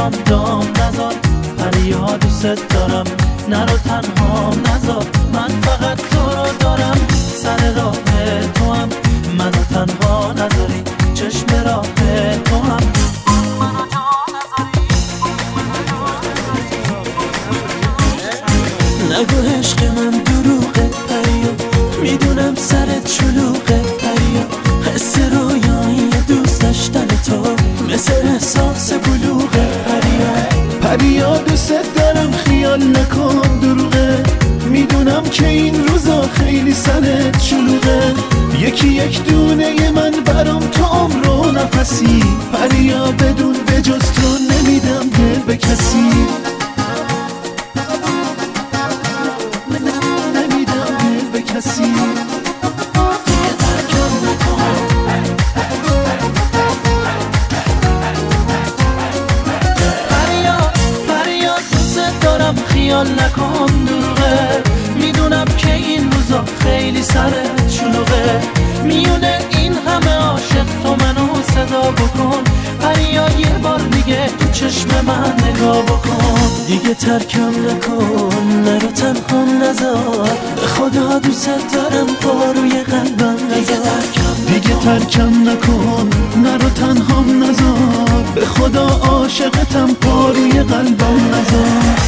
رام دام نزار، پریا دوست دارم نرو تنها نزار، من فقط تو رو دارم، سر راه تو هم منو تنها نذاری، چشم راه تو هم منو جا نذاری. نگو عشق من دروغه پریا، میدونم سرت شلوغه پریا، حس رویایی دوست داشتن تو مثل احساس بلوغه پریا. پریا دوست دارم خیال نکن دروغه، میدونم که این روزا خیلی سرت شلوغه، یکی یک دونه من برام تو عمر و نفسی، پریا بدون بجز تو نمیدم دل به کسی، نمیدم دل به کسی. خیال نکن دروغه، میدونم که این روزا خیلی سرت شلوغه، میونه این همه عاشق تو منو صدا بکن، پریا یه بار دیگه تو چشم من نگاه بکن، دیگه ترکم نکن نرو تنها نذار، به خدا دوست دارم پا روی قلبم نذار، دیگه ترکم نکن نرو تنها نذار، به خدا عاشقتم پا روی قلبم نذار.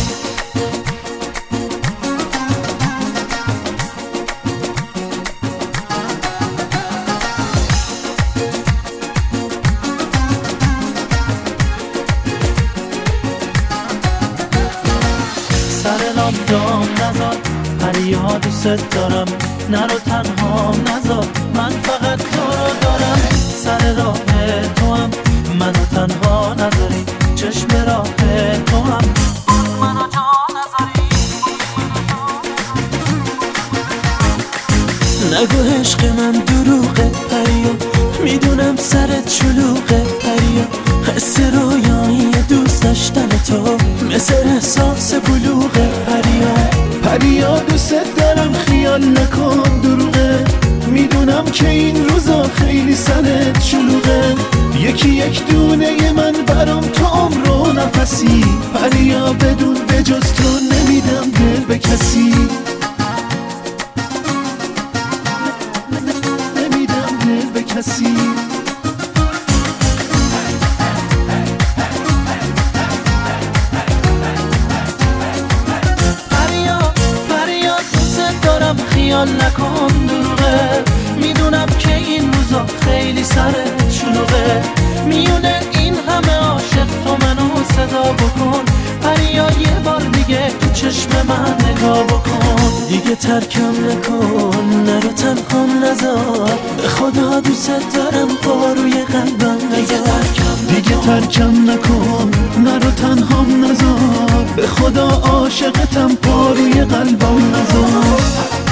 سر رام دام نزار، پریا دوست دارم نرو تنها نذار، من فقط تو رو دارم، سر راه تو هم منو تنها نذاری، چشم راه تو هم منو جا نذاری. نگو عشق من دروغه پریا، میدونم سرت شلوغه پریا، حس رویایی دوست داشتن تو مثل احساس بلوغه پریا. پریا دوست دارم خیال نکن دروغه، میدونم که این روزا خیلی سرت شلوغه، یکی یک دونه من برام تو عمر و نفسی، پریا بدون بجز تو نمیدم دل به کسی، نمیدم دل به کسی. خیال نکن دروغه، میدونم که این روزا خیلی سرت شلوغه، میونه این همه عاشق تو منو صدا بکن، پریا یه بار دیگه تو چشم من نگاه بکن، دیگه ترکم نکن نرو تنها نذار، به خدا دوست دارم پا روی قلبم نذار، دیگه ترکم نکن نرو تنها نذار، به خدا عاشقتم پا روی قلبم نذار.